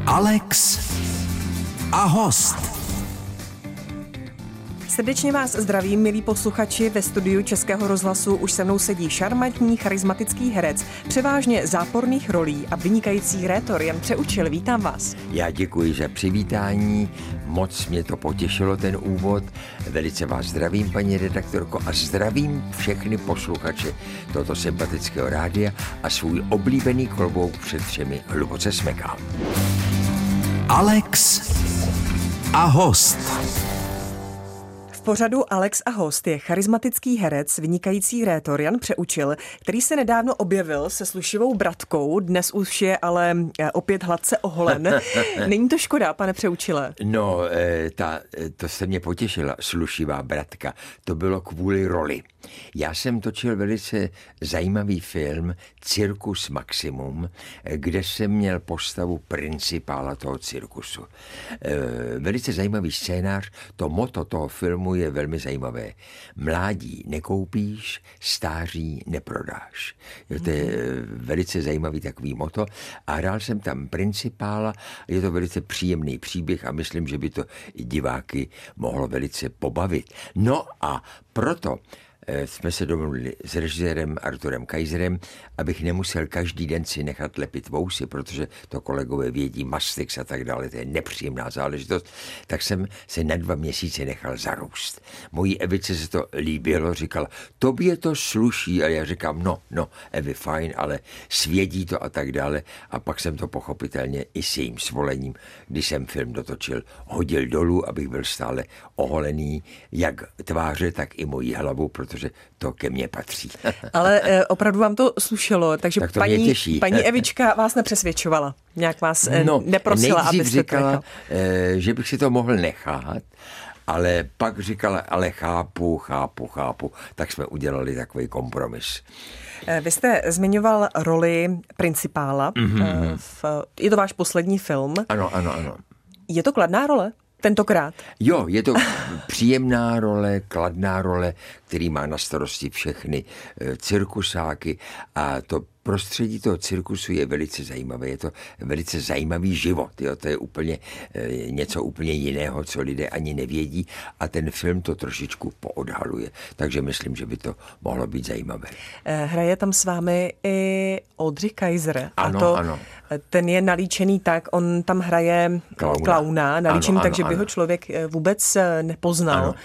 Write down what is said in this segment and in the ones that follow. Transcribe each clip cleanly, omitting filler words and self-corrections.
Alex a host. Srdečně vás zdravím, milí posluchači. Ve studiu Českého rozhlasu už se mnou sedí šarmantní, charismatický herec, převážně záporných rolí a vynikající rétor Jan Přeučil. Vítám vás. Já děkuji za přivítání, moc mě to potěšilo, ten úvod. Velice vás zdravím, paní redaktorko, a zdravím všechny posluchače tohoto sympatického rádia a svůj oblíbený klobouk před všemi hluboce smekám. Alex a host. V pořadu Alex a host je charismatický herec, vynikající rétor Jan Přeučil, který se nedávno objevil se slušivou bratkou, dnes už je ale opět hladce oholen. Není to škoda, pane Přeučile? No, to se mě potěšila, slušivá bratka. To bylo kvůli roli. Já jsem točil velice zajímavý film Cirkus Maximum, kde jsem měl postavu principála toho cirkusu. Velice zajímavý scénář, to motto toho filmu je velmi zajímavé. Mládí nekoupíš, stáří neprodáš. To je velice zajímavý takový motto a hrál jsem tam principála, je to velice příjemný příběh a myslím, že by to i diváky mohlo velice pobavit. No a proto jsme se domluvili s režisérem Arturem Kaiserem, abych nemusel každý den si nechat lepit vousy, protože to kolegové vědí, mastix a tak dále, to je nepříjemná záležitost, tak jsem se na 2 měsíce nechal zarůst. Mojí Evice se to líbilo, říkala, tobě to sluší, a já říkám, no, Evi, fajn, ale svědí to a tak dále. A pak jsem to pochopitelně i s jejím svolením, když jsem film dotočil, hodil dolů, abych byl stále oholený, jak tváře, tak i mojí hlavu, protože to ke mně patří. Ale opravdu vám to slušelo, takže tak to paní Evička vás nepřesvědčovala, nějak vás neprosila, abyste říkala, že bych si to mohl nechat, ale pak říkala, ale chápu, tak jsme udělali takový kompromis. Vy jste zmiňoval roli principála, je to váš poslední film. Ano. Je to kladná role? Tentokrát. Jo, je to příjemná role, kladná role, který má na starosti všechny cirkusáky a to prostředí toho cirkusu je velice zajímavé, je to velice zajímavý život, jo? To je úplně něco úplně jiného, co lidé ani nevědí a ten film to trošičku poodhaluje, takže myslím, že by to mohlo být zajímavé. Hraje tam s vámi i Oldřich Kaiser. Ano. Ten je nalíčený tak, on tam hraje klauna nalíčený tak, že by ho člověk vůbec nepoznal. Ano.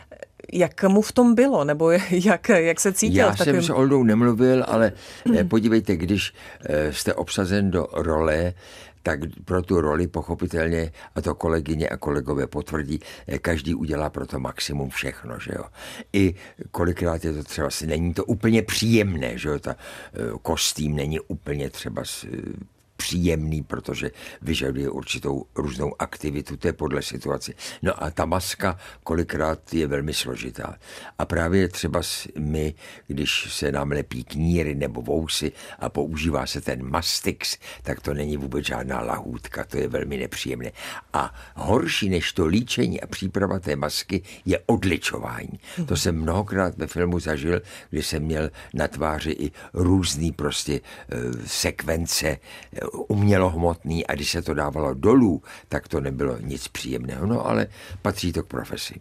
Jak mu v tom bylo, nebo jak se cítil? Já jsem s Oldou nemluvil, ale podívejte, když jste obsazen do role, tak pro tu roli pochopitelně, a to kolegyně a kolegové potvrdí, každý udělá pro to maximum všechno, že jo. I kolikrát je to třeba, není to úplně příjemné, že jo, ta kostým není úplně třeba příjemný, protože vyžaduje určitou různou aktivitu, to je podle situace. No a ta maska kolikrát je velmi složitá. A právě třeba my, když se nám lepí kníry nebo vousy a používá se ten mastix, tak to není vůbec žádná lahůdka, to je velmi nepříjemné. A horší než to líčení a příprava té masky je odličování. To jsem mnohokrát ve filmu zažil, kdy jsem měl na tváři i různý prostě sekvence umělohmotný a když se to dávalo dolů, tak to nebylo nic příjemného, no ale patří to k profesi.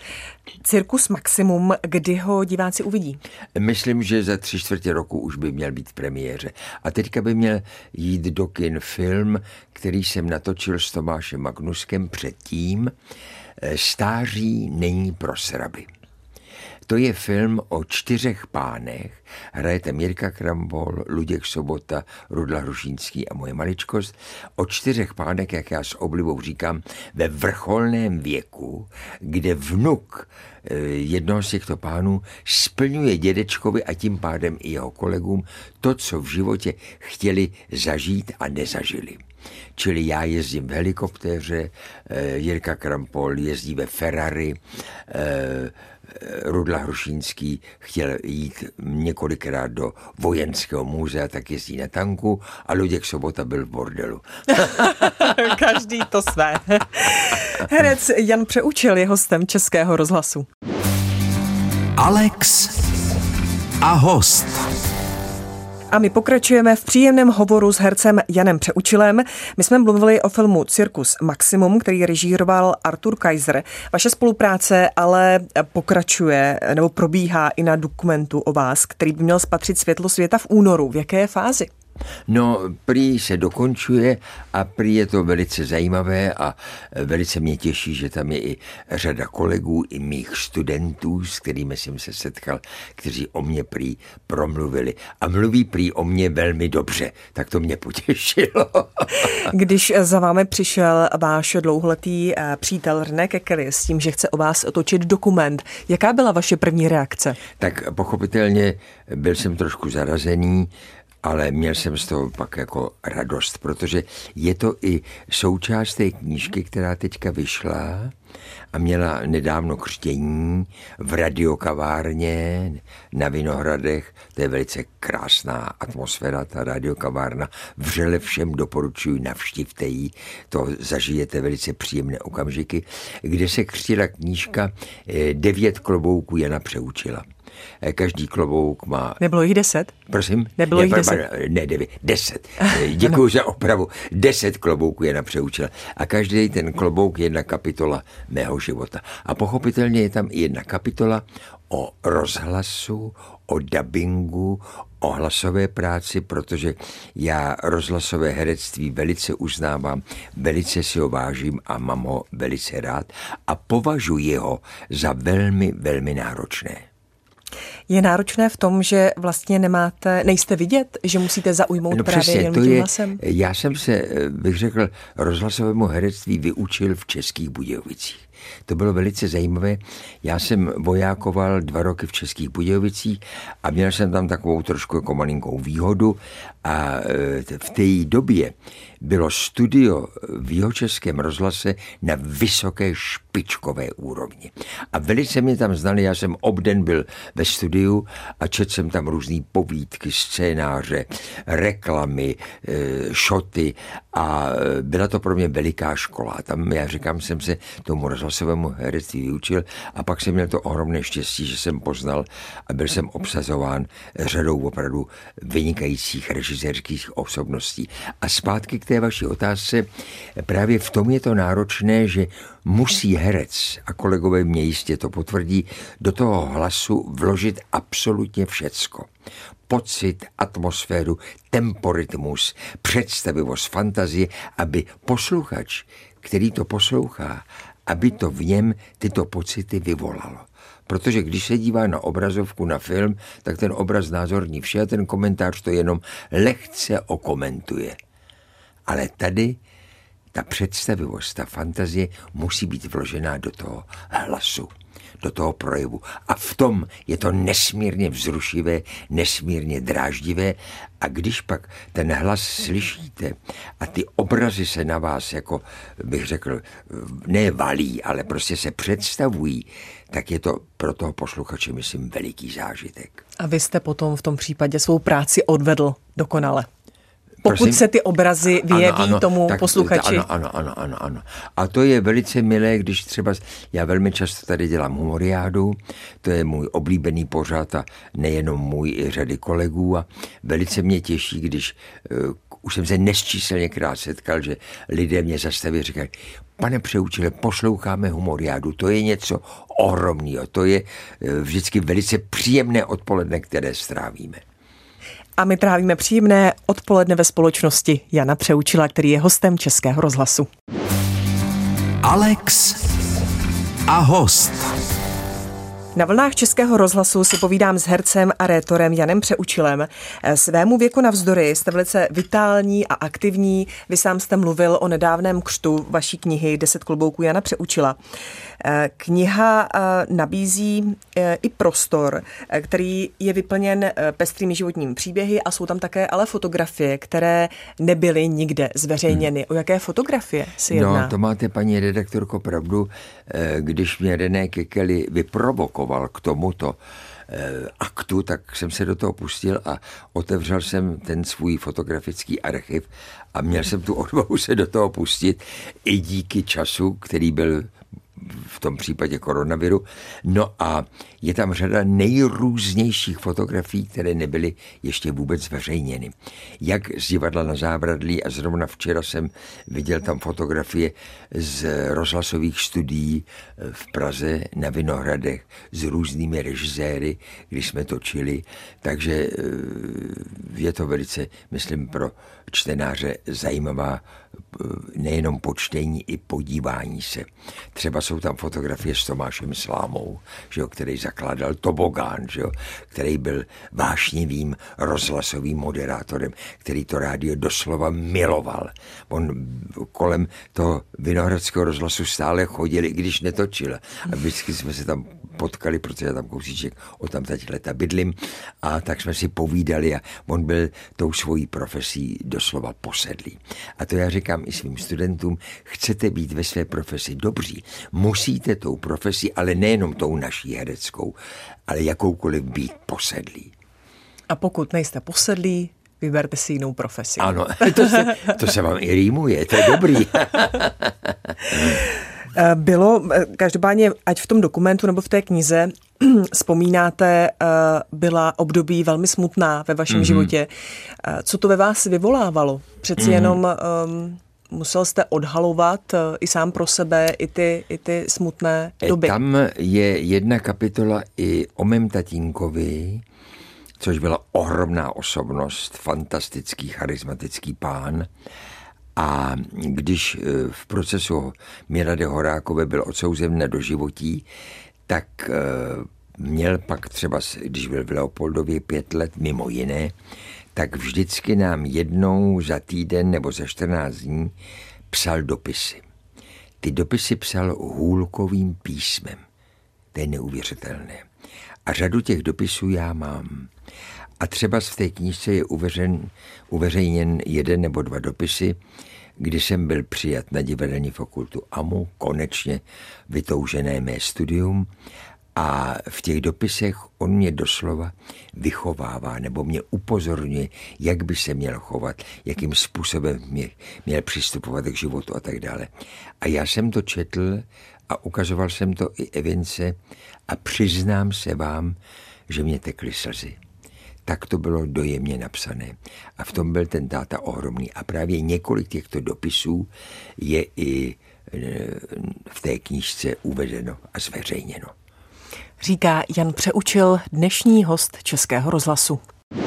Cirkus Maximum, kdy ho diváci uvidí? Myslím, že za 3/4 roku už by měl být v premiéře. A teďka by měl jít do kin film, který jsem natočil s Tomášem Magnuskem předtím. Stáří není pro sraby. To je film o 4 pánech. Hraje tam Jirka Krambol, Luděk Sobota, Rudla Hrušínský a moje maličkost. O 4 pánech, jak já s oblibou říkám, ve vrcholném věku, kde vnuk jednoho z těchto pánů splňuje dědečkovi a tím pádem i jeho kolegům to, co v životě chtěli zažít a nezažili. Čili já jezdím v helikoptéře, Jirka Krampol jezdí ve Ferrari, Rudla Hrušínský chtěl jít několikrát do vojenského muzea, tak jezdí na tanku a Luděk Sobota byl v bordelu. Každý to své. Herec Jan Přeučil je hostem Českého rozhlasu. Alex a host. A my pokračujeme v příjemném hovoru s hercem Janem Přeučilem. My jsme mluvili o filmu Cirkus Maximum, který režíroval Artur Kaiser. Vaše spolupráce ale pokračuje nebo probíhá i na dokumentu o vás, který by měl spatřit světlo světa v únoru. V jaké fázi? No, prý se dokončuje a prý je to velice zajímavé a velice mě těší, že tam je i řada kolegů, i mých studentů, s kterými jsem se setkal, kteří o mě prý promluvili. A mluví prý o mě velmi dobře, tak to mě potěšilo. Když za vámi přišel váš dlouholetý přítel René Kekely s tím, že chce o vás točit dokument, jaká byla vaše první reakce? Tak pochopitelně byl jsem trošku zarazený, ale měl jsem z toho pak jako radost, protože je to i součást té knížky, která teďka vyšla a měla nedávno křtění v radiokavárně na Vinohradech. To je velice krásná atmosféra, ta radiokavárna. Vřele všem doporučuji, navštivte ji, to zažijete velice příjemné okamžiky, kde se křtila knížka 9 klobouků Jana Přeučila. Každý klobouk má... Nebylo jich 10? Prosím? Nebylo jich 10? Ne, 10. Děkuji za opravu. 10 klobouků Jana Přeučila. A každý ten klobouk je jedna kapitola mého života. A pochopitelně je tam i jedna kapitola o rozhlasu, o dabingu, o hlasové práci, protože já rozhlasové herectví velice uznávám, velice si ho vážím a mám ho velice rád a považuji ho za velmi, velmi náročné. Je náročné v tom, že vlastně nejste vidět, že musíte zaujmout právě jenom tím hlasem? Já jsem se, bych řekl, rozhlasovému herectví vyučil v Českých Budějovicích. To bylo velice zajímavé. Já jsem vojákoval 2 roky v Českých Budějovicích a měl jsem tam takovou trošku jako malinkou výhodu a v té době bylo studio v Jihočeském rozhlase na vysoké špičkové úrovni. A velice mě tam znali, já jsem obden byl ve studiu a četl jsem tam různý povídky, scénáře, reklamy, šoty a byla to pro mě veliká škola. A tam, já říkám, jsem se tomu rozhlasovému herectví vyučil a pak jsem měl to ohromné štěstí, že jsem poznal a byl jsem obsazován řadou opravdu vynikajících režisérských osobností. A zpátky k té vaší otázce, právě v tom je to náročné, že musí herec, a kolegové mě jistě to potvrdí, do toho hlasu vložit absolutně všecko. Pocit, atmosféru, temporytmus, představivost, fantazie, aby posluchač, který to poslouchá, aby to v něm tyto pocity vyvolalo. Protože když se dívá na obrazovku, na film, tak ten obraz názorní vše a ten komentář to jenom lehce okomentuje. Ale tady ta představivost, ta fantazie musí být vložená do toho hlasu, do toho projevu. A v tom je to nesmírně vzrušivé, nesmírně dráždivé. A když pak ten hlas slyšíte a ty obrazy se na vás, jako bych řekl, ne valí, ale prostě se představují, tak je to pro toho posluchače, myslím, veliký zážitek. A vy jste potom v tom případě svou práci odvedl dokonale. Pokud Prosím? se ty obrazy vyjeví tomu posluchači. Ano. A to je velice milé, když třeba, já velmi často tady dělám humoriádu, to je můj oblíbený pořad a nejenom můj, i řady kolegů a velice mě těší, když už jsem se nesčíselněkrát setkal, že lidé mě zastaví a říkají: Pane Přeučile, posloucháme humoriádu, to je něco ohromného, to je vždycky velice příjemné odpoledne, které strávíme. A my trávíme příjemné odpoledne ve společnosti Jana Přeučila, který je hostem Českého rozhlasu. Alex a host. Na vlnách Českého rozhlasu si povídám s hercem a rétorem Janem Přeučilem. Svému věku navzdory jste velice vitální a aktivní. Vy sám jste mluvil o nedávném křtu vaší knihy 10 klobouků Jana Přeučila. Kniha nabízí i prostor, který je vyplněn pestrými životními příběhy a jsou tam také ale fotografie, které nebyly nikde zveřejněny. O jaké fotografie si jedná? No, to máte, paní redaktorko, pravdu. Když mě René Kekely vyprovokoval k tomuto aktu, tak jsem se do toho pustil a otevřel jsem ten svůj fotografický archiv a měl jsem tu odvahu se do toho pustit i díky času, který byl v tom případě koronaviru. No a je tam řada nejrůznějších fotografií, které nebyly ještě vůbec zveřejněny. Jak z divadla Na Zábradlí, a zrovna včera jsem viděl tam fotografie z rozhlasových studií v Praze na Vinohradech s různými režiséry, když jsme točili, takže je to velice, myslím, pro čtenáře zajímavá nejenom počtení, i podívání se. Třeba jsou tam fotografie s Tomášem Slámou, že jo, který zakládal Tobogán, že jo, který byl vášnivým rozhlasovým moderátorem, který to rádio doslova miloval. On kolem toho Vinohradského rozhlasu stále chodil, i když netočil. A vždycky jsme se tam potkali, protože já tam kousíček od tam teď leta bydlím, a tak jsme si povídali a on byl tou svojí profesí doslova posedlý. A to já říkám i svým studentům, chcete být ve své profesi dobří, musíte tou profesí, ale nejenom tou naší hereckou, ale jakoukoliv být posedlý. A pokud nejste posedlí, vyberte si jinou profesi. Ano, to se vám i rýmuje, to je dobrý. Bylo, každopádně, ať v tom dokumentu nebo v té knize vzpomínáte, byla období velmi smutná ve vašem životě. Co to ve vás vyvolávalo? Přeci jenom musel jste odhalovat i sám pro sebe i ty smutné doby. Tam je jedna kapitola i o mém tatínkovi, což byla ohromná osobnost, fantastický, charismatický pán. A když v procesu Milady Horákové byl odsouzen na doživotí, tak měl pak třeba, když byl v Leopoldově 5 let, mimo jiné, tak vždycky nám jednou za týden nebo za 14 dní psal dopisy. Ty dopisy psal hůlkovým písmem. To je neuvěřitelné. A řadu těch dopisů já mám. A třeba v té knížce je uveřejněn 1 nebo 2 dopisy, kdy jsem byl přijat na divadelní fakultu AMU, konečně vytoužené mé studium, a v těch dopisech on mě doslova vychovává nebo mě upozorňuje, jak by se měl chovat, jakým způsobem měl přistupovat k životu a tak dále. A já jsem to četl a ukazoval jsem to i Evince a přiznám se vám, že mě tekly slzy. Tak to bylo dojemně napsané. A v tom byl ten táta ohromný. A právě několik těchto dopisů je i v té knížce uvedeno a zveřejněno. Říká Jan Přeučil, dnešní host Českého rozhlasu.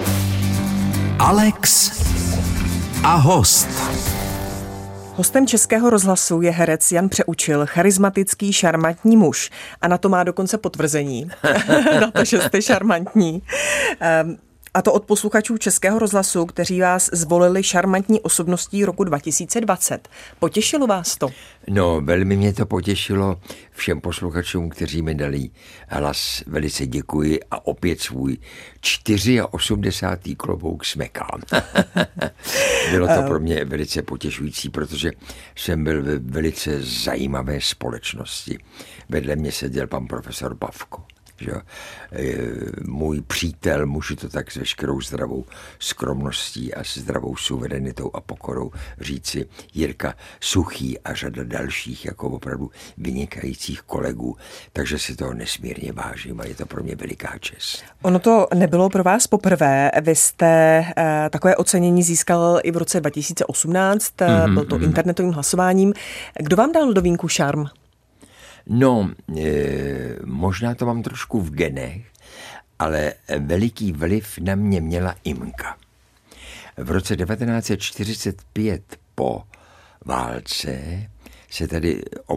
Alex a host. Hostem Českého rozhlasu je herec Jan Přeučil, charismatický, šarmantní muž. A na to má dokonce potvrzení. Na to, že jste šarmantní. A to od posluchačů Českého rozhlasu, kteří vás zvolili šarmantní osobností roku 2020. Potěšilo vás to? No, velmi mě to potěšilo. Všem posluchačům, kteří mi dali hlas, velice děkuji a opět svůj 84. klobouk smekám. Bylo to pro mě velice potěšující, protože jsem byl ve velice zajímavé společnosti. Vedle mě seděl pan profesor Pavko. Že? Můj přítel, můžu to tak s veškerou zdravou skromností a s zdravou suverenitou a pokorou říci, Jirka Suchý a řada dalších jako opravdu vynikajících kolegů, takže si toho nesmírně vážím a je to pro mě veliká čest. Ono to nebylo pro vás poprvé, vy jste takové ocenění získal i v roce 2018, byl to internetovým hlasováním. Kdo vám dal do vínku šarm? No, možná to mám trošku v genech, ale veliký vliv na mě měla Imka. V roce 1945 po válce se tady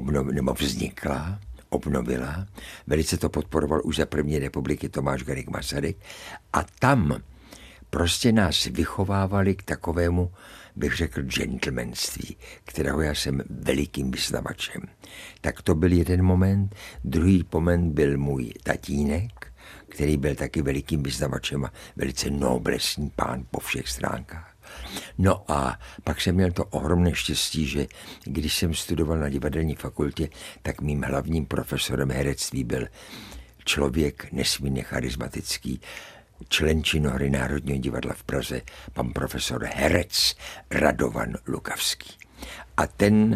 obnovila, velice to podporoval už za první republiky Tomáš Garrigue Masaryk a tam prostě nás vychovávali k takovému, bych řekl, gentlemanství, kterého já jsem velikým vyznavačem. Tak to byl jeden moment. Druhý moment byl můj tatínek, který byl taky velikým vyznavačem a velice noblesní pán po všech stránkách. No a pak jsem měl to ohromné štěstí, že když jsem studoval na divadelní fakultě, tak mým hlavním profesorem herectví byl člověk nesmírně charismatický, člen činohry Národního divadla v Praze, pan profesor herec Radovan Lukavský. A ten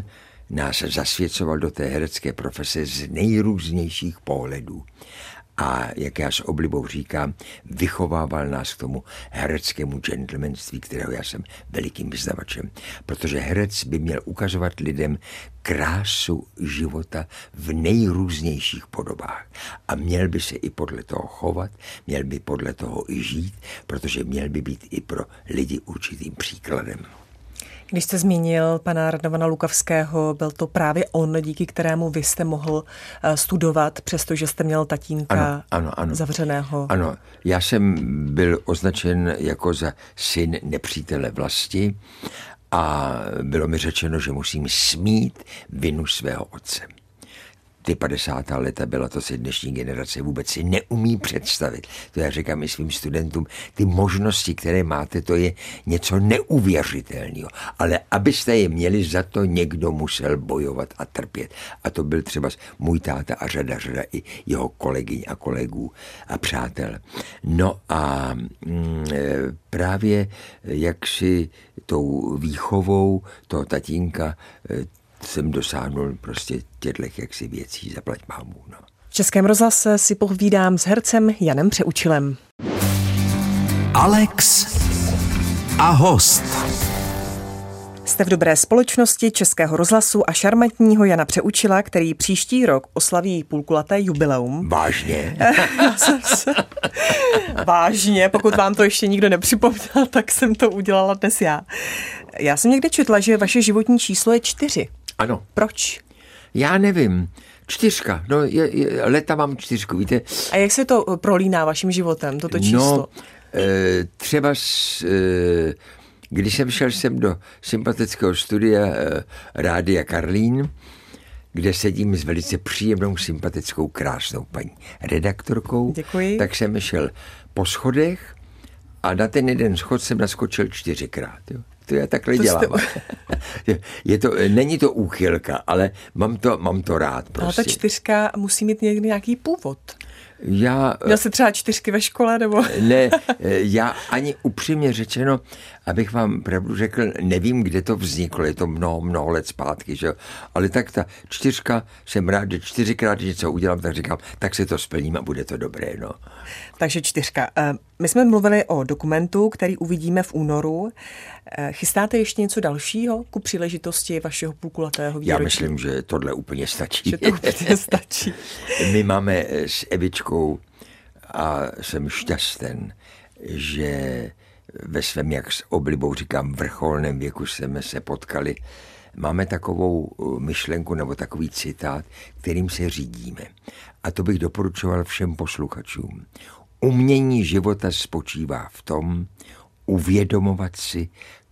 nás zasvěcoval do té herecké profese z nejrůznějších pohledů. A jak já s oblibou říkám, vychovával nás k tomu hereckému gentlemanství, kterého já jsem velikým vyznavačem. Protože herec by měl ukazovat lidem krásu života v nejrůznějších podobách. A měl by se i podle toho chovat, měl by podle toho i žít, protože měl by být i pro lidi určitým příkladem. Když jste zmínil pana Radovana Lukavského, byl to právě on, díky kterému vy jste mohl studovat, přestože jste měl tatínka ano. zavřeného. Ano, já jsem byl označen jako za syn nepřítele vlasti a bylo mi řečeno, že musím smít vinu svého otce. Ty 50. leta byla, to si dnešní generace vůbec si neumí představit. To já říkám i svým studentům, ty možnosti, které máte, to je něco neuvěřitelného. Ale abyste je měli, za to někdo musel bojovat a trpět. A to byl třeba můj táta a řada i jeho kolegyň a kolegů a přátel. No a právě jak si tou výchovou toho tatínka jsem dosáhnul prostě těchto jaksi věcí, zaplať pámu. No. V Českém rozhlase si povídám s hercem Janem Přeučilem. Alex a host. Jste v dobré společnosti Českého rozhlasu a šarmantního Jana Přeučila, který příští rok oslaví půlkulaté jubileum. Vážně? Vážně, pokud vám to ještě nikdo nepřipomněl, tak jsem to udělala dnes já. Já jsem někde četla, že vaše životní číslo je 4. Ano. Proč? Já nevím. 4. No, leta mám 4, víte. A jak se to prolíná vaším životem, toto číslo? No, třeba když jsem šel sem do sympatického studia Rádia Karlín, kde sedím s velice příjemnou, sympatickou, krásnou paní redaktorkou. Děkuji. Tak jsem šel po schodech a na ten jeden schod jsem naskočil 4krát. Jo. To já takhle dělám. Není to úchylka, ale mám to rád. Prostě. Ale ta 4 musí mít někdy nějaký původ. Měl jsi třeba 4 ve škole, nebo? Ne, já ani upřímně řečeno, abych vám pravdu řekl, nevím, kde to vzniklo, je to mnoho let zpátky, že? Ale tak ta 4, jsem rád, že 4krát něco udělám, tak říkám, tak se to splním a bude to dobré, no. Takže 4. My jsme mluvili o dokumentu, který uvidíme v únoru. Chystáte ještě něco dalšího ku příležitosti vašeho půlkulatého výročí? Já myslím, že tohle úplně stačí. Že to úplně stačí. My máme s Evičkou a jsem šťasten, že ve svém, jak s oblibou říkám, vrcholném věku jsme se potkali. Máme takovou myšlenku nebo takový citát, kterým se řídíme. A to bych doporučoval všem posluchačům. Umění života spočívá v tom, uvědomovat si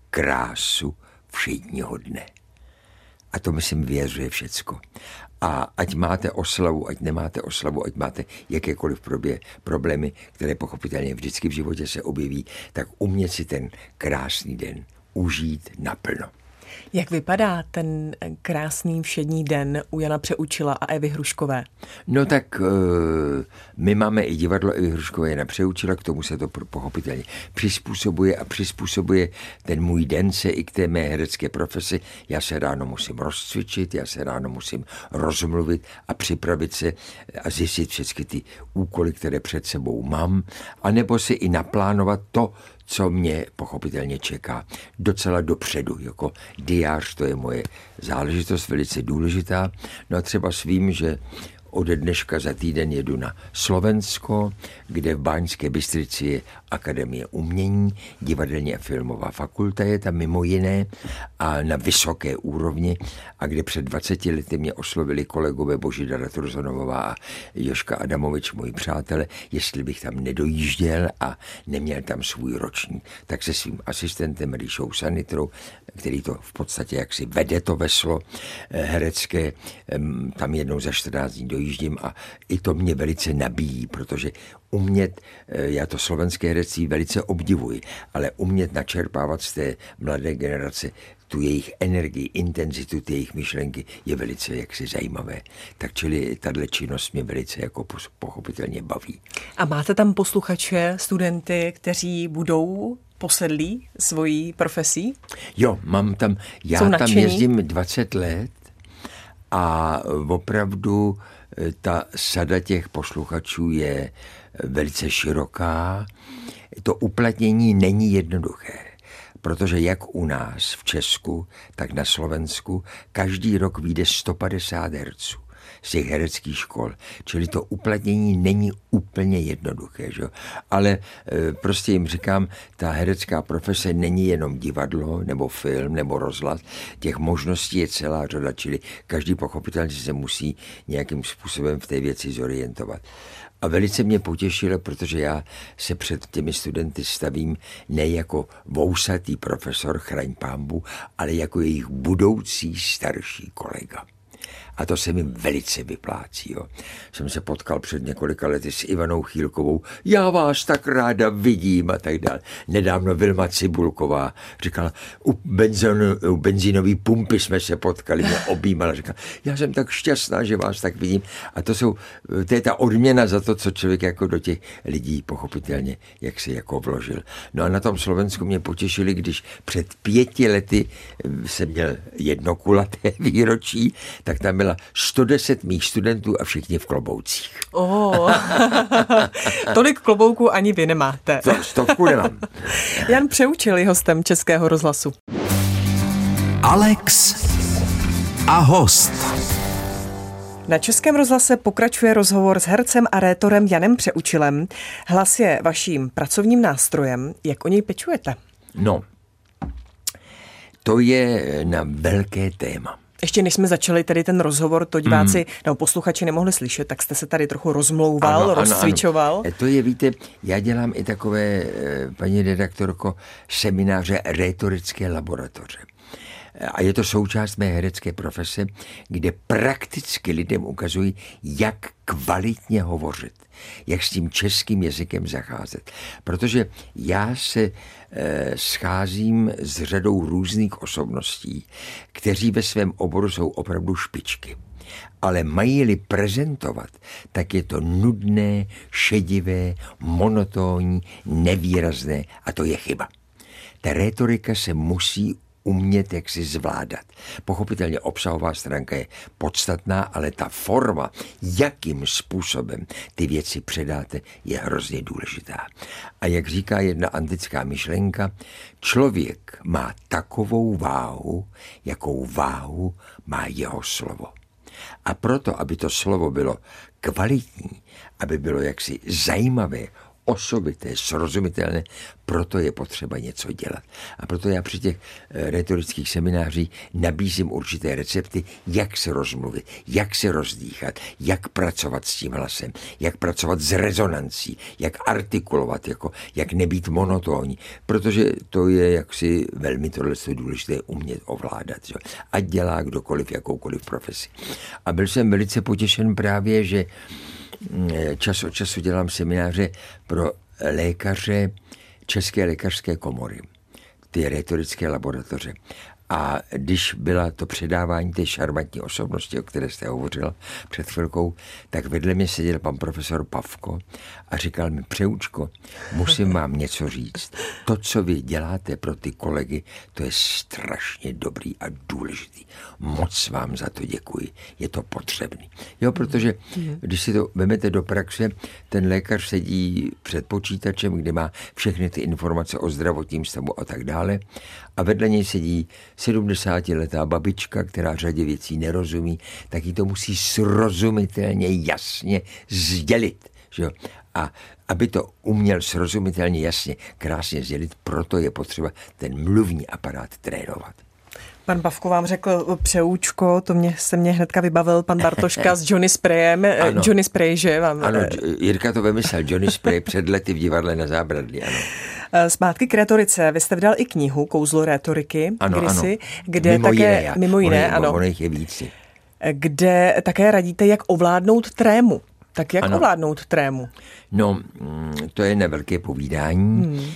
krásu všedního dne. A to, myslím, vyjadřuje všecko. A ať máte oslavu, ať nemáte oslavu, ať máte jakékoliv problémy, které pochopitelně vždycky v životě se objeví, tak umět si ten krásný den užít naplno. Jak vypadá ten krásný všední den u Jana Přeučila a Evy Hruškové? No tak my máme i divadlo Evy Hruškové Jana Přeučila, k tomu se to pochopitelně přizpůsobuje ten můj den se i k té mé herecké profesi. Já se ráno musím rozcvičit, já se ráno musím rozmluvit a připravit se a zjistit všechny ty úkoly, které před sebou mám, anebo si i naplánovat to, co mě pochopitelně čeká docela dopředu, jako diář, to je moje záležitost velice důležitá. No a třeba svým, že ode dneška za týden jedu na Slovensko, kde v Báňské Bystrici je Akademie umění, divadelní a filmová fakulta je tam mimo jiné a na vysoké úrovni a kde před 20 lety mě oslovili kolegové Božidara Turzonovová a Jožka Adamovič, moji přátelé, jestli bych tam nedojížděl a neměl tam svůj ročník. Tak se svým asistentem Ríšou Sanitrou, který to v podstatě jaksi vede to veslo herecké, tam jednou za 14 dní dojíždím a i to mě velice nabíjí, protože umět, já to slovenské herectví velice obdivuji, ale umět načerpávat z té mladé generace tu jejich energii, intenzitu, ty jejich myšlenky je velice jaksi zajímavé. Tak čili tato činnost mě velice jako pochopitelně baví. A máte tam posluchače, studenty, kteří budou posedlí svojí profesí? Jo, mám tam, já tam jezdím 20 let A opravdu ta sada těch posluchačů je velice široká. To uplatnění není jednoduché, protože jak u nás v Česku, tak na Slovensku každý rok vyjde 150 herců z těch hereckých škol. Čili to uplatnění není úplně jednoduché. Že? Ale prostě jim říkám, ta herecká profese není jenom divadlo, nebo film, nebo rozhlas. Těch možností je celá řada, čili každý pochopitelně se musí nějakým způsobem v té věci zorientovat. A velice mě potěšilo, protože já se před těmi studenty stavím ne jako vousatý profesor, chraň pánbu, ale jako jejich budoucí starší kolega. A to se mi velice vyplácí. Jo. Jsem se potkal před několika lety s Ivanou Chýlkovou. Já vás tak ráda vidím a tak dále. Nedávno Vilma Cibulková říkala, u benzínové pumpy jsme se potkali, mě objímala. Říkala, já jsem tak šťastná, že vás tak vidím. A to je ta odměna za to, co člověk jako do těch lidí pochopitelně, jak si jako vložil. No a na tom Slovensku mě potěšili, když před 5 lety jsem měl jedno kulaté výročí, tak tam byla 110 mých studentů a všichni v kloboucích. Tolik klobouků ani vy nemáte. 100 nemám. Jan Přeučil je hostem Českého rozhlasu. Alex a host. Na Českém rozhlase pokračuje rozhovor s hercem a rétorem Janem Přeučilem. Hlas je vaším pracovním nástrojem. Jak o něj pečujete? No, to je na velké téma. Ještě než jsme začali tady ten rozhovor, to diváci nebo posluchači nemohli slyšet, tak jste se tady trochu rozmlouval, rozcvičoval. To je, víte, já dělám i takové, paní redaktorko, semináře rétorické laboratoře. A je to součást mé herecké profese, kde prakticky lidem ukazují, jak kvalitně hovořit, jak s tím českým jazykem zacházet. Protože já se scházím s řadou různých osobností, kteří ve svém oboru jsou opravdu špičky. Ale mají-li prezentovat, tak je to nudné, šedivé, monotónní, nevýrazné a to je chyba. Ta rétorika se musí umět jak si zvládat. Pochopitelně obsahová stránka je podstatná, ale ta forma, jakým způsobem ty věci předáte, je hrozně důležitá. A jak říká jedna antická myšlenka, člověk má takovou váhu, jakou váhu má jeho slovo. A proto, aby to slovo bylo kvalitní, aby bylo jaksi zajímavé, osobité, srozumitelné, proto je potřeba něco dělat. A proto já při těch rétorických seminářích nabízím určité recepty, jak se rozmluvit, jak se rozdýchat, jak pracovat s tím hlasem, jak pracovat s rezonancí, jak artikulovat, jak nebýt monotónní, protože to je jaksi velmi tohle důležité umět ovládat. Jo. Ať dělá kdokoliv, jakoukoliv profesi. A byl jsem velice potěšen právě, že čas od času dělám semináře pro lékaře České lékařské komory, ty rétorické laboratoře. A když byla to předávání té šarmantní osobnosti, o které jste hovořila před chvilkou, tak vedle mě seděl pan profesor Pavko a říkal mi, Přeučko, musím vám něco říct. To, co vy děláte pro ty kolegy, to je strašně dobrý a důležitý. Moc vám za to děkuji. Je to potřebný. Jo, protože když si to vemete do praxe, ten lékař sedí před počítačem, kde má všechny ty informace o zdravotním stavu a tak dále, a vedle něj sedí 70letá babička, která řadě věcí nerozumí, tak jí to musí srozumitelně jasně sdělit. Že? A aby to uměl srozumitelně jasně, krásně sdělit, proto je potřeba ten mluvní aparát trénovat. Pan Pavko vám řekl Přeučko, se mě hnedka vybavil pan Bartoška s Johnny Sprayem. Ano. Johnny Spray, že vám? Ano, Jirka to vymyslel, Johnny Spray před lety v divadle na Zábradlí, ano. Zpátky k rétorice. Vy jste vydal i knihu Kouzlo rétoriky, kdysi, kde mimo jiné, ano. Ono jich je víc. Kde také radíte, jak ovládnout trému. Tak jak ovládnout trému? No, to je nevelké povídání.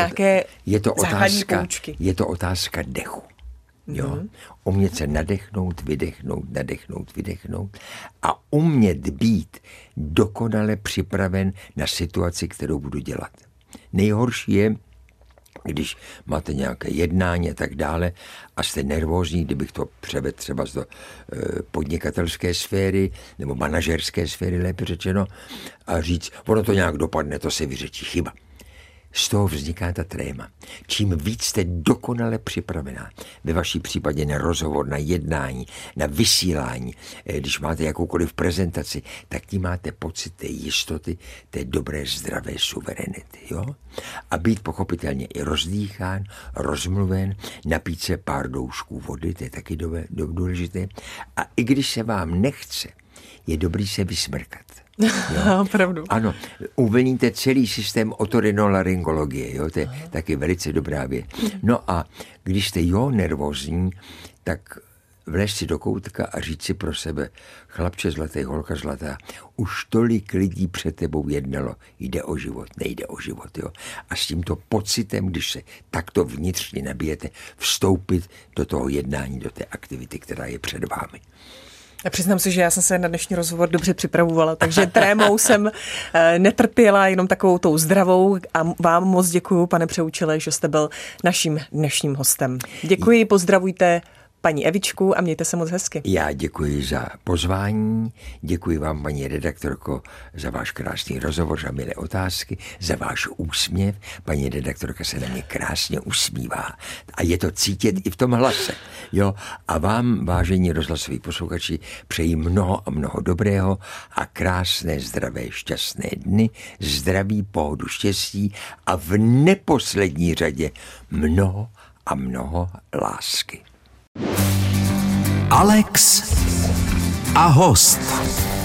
Je to otázka dechu. Jo? Umět se nadechnout, vydechnout a umět být dokonale připraven na situaci, kterou budu dělat. Nejhorší je, když máte nějaké jednání a tak dále a jste nervózní, kdybych to převedl třeba do podnikatelské sféry nebo manažerské sféry, lépe řečeno, a říct, ono to nějak dopadne, to se vyřečí, chyba. Z toho vzniká ta tréma. Čím víc jste dokonale připravená, ve vaší případě na rozhovor, na jednání, na vysílání, když máte jakoukoliv prezentaci, tak tím máte pocit té jistoty, té dobré, zdravé suverenity. Jo? A být pochopitelně i rozdýchán, rozmluven, napít se pár doušků vody, to je taky důležité. A i když se vám nechce, je dobrý se vysmrkat. Opravdu. Ano, uvolníte celý systém otorinolaryngologie, jo, to je taky velice dobrá věc. No a když jste nervózní, tak vlezt si do koutka a říct si pro sebe, chlapče zlatý, holka zlatá, už tolik lidí před tebou jednalo, jde o život, nejde o život, jo. A s tímto pocitem, když se takto vnitřně nabijete, vstoupit do toho jednání, do té aktivity, která je před vámi. A přiznám se, že já jsem se na dnešní rozhovor dobře připravovala, takže trémou jsem netrpěla, jenom takovou tou zdravou, a vám moc děkuju, pane Přeučile, že jste byl naším dnešním hostem. Děkuji, pozdravujte paní Evičku a mějte se moc hezky. Já děkuji za pozvání, děkuji vám, paní redaktorko, za váš krásný rozhovor, za milé otázky, za váš úsměv. Paní redaktorka se na mě krásně usmívá a je to cítit i v tom hlase. Jo? A vám, vážení rozhlasoví posluchači, přeji mnoho a mnoho dobrého a krásné, zdravé, šťastné dny, zdraví, pohodu, štěstí a v neposlední řadě mnoho a mnoho lásky. Alex a host.